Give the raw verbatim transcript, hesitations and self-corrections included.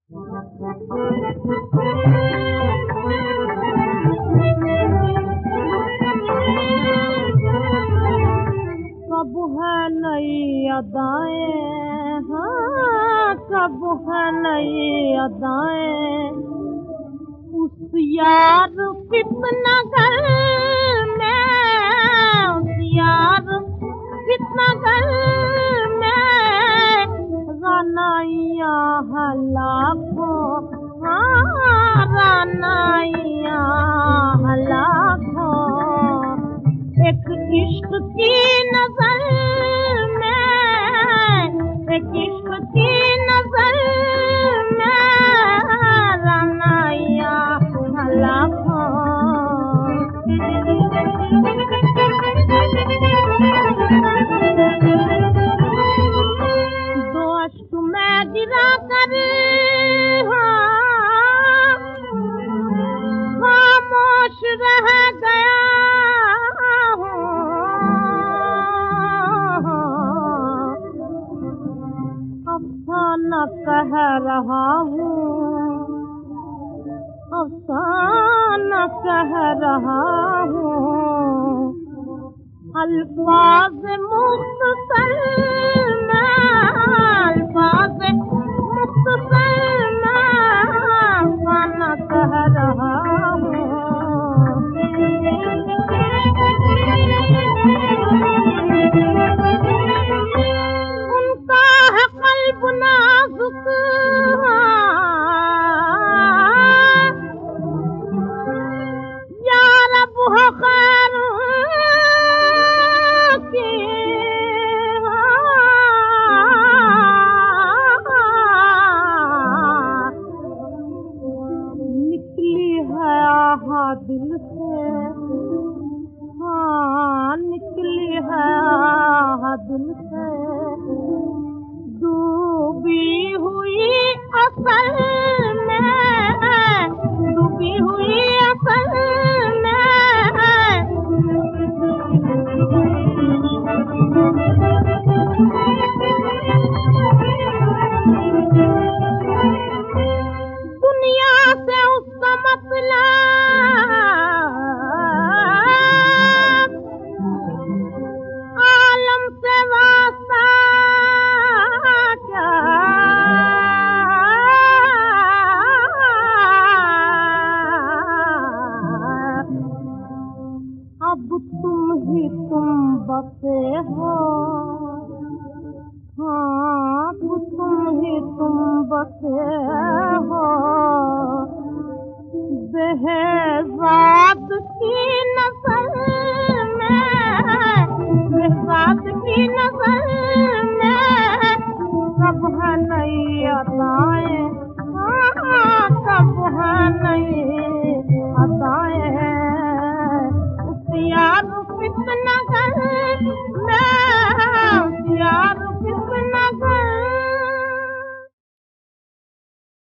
कब है नई अदाएं, हाँ कब है नई अदाएं, उस यार कितना घर में, उस यार कितना घर में रानाइया है लाखों, हाँ रानाइया है लाखों। एक इश्क की नजर में, एक इश्क की नजर में रानाइया है लाखों। दो अश्क में गिरा कर खामोश रह गया हूँ, अफसाना कह रहा हूँ, अफसाना कह रहा हूँ। अल्फाज मुख्तसर में, अल्फाज मुख्तसर में अफसाना कह रहा हूँ। उनका है कल्ब नाजुक, या रब हो खैर की, निकली है आहा दिल से, हाँ निकली है आहा दिल से। डूबी हुई असल में, डूबी हुई असल में दुनिया से उसका मतलब, आलम से वास्ता क्या, अब तुम ही तुम बसे हो, हाँ अब तुम ही तुम बसे हो।